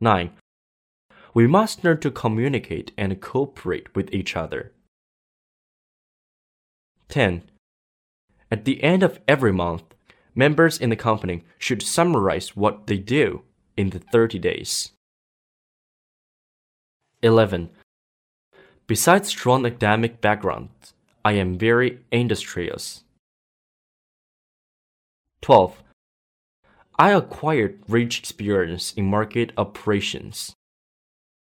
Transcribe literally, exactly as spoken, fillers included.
nine. We must learn to communicate and cooperate with each other. ten. At the end of every month, members in the company should summarize what they do in the thirty days. eleven. Besides strong academic background, I am very industrious. twelve. I acquired rich experience in market operations.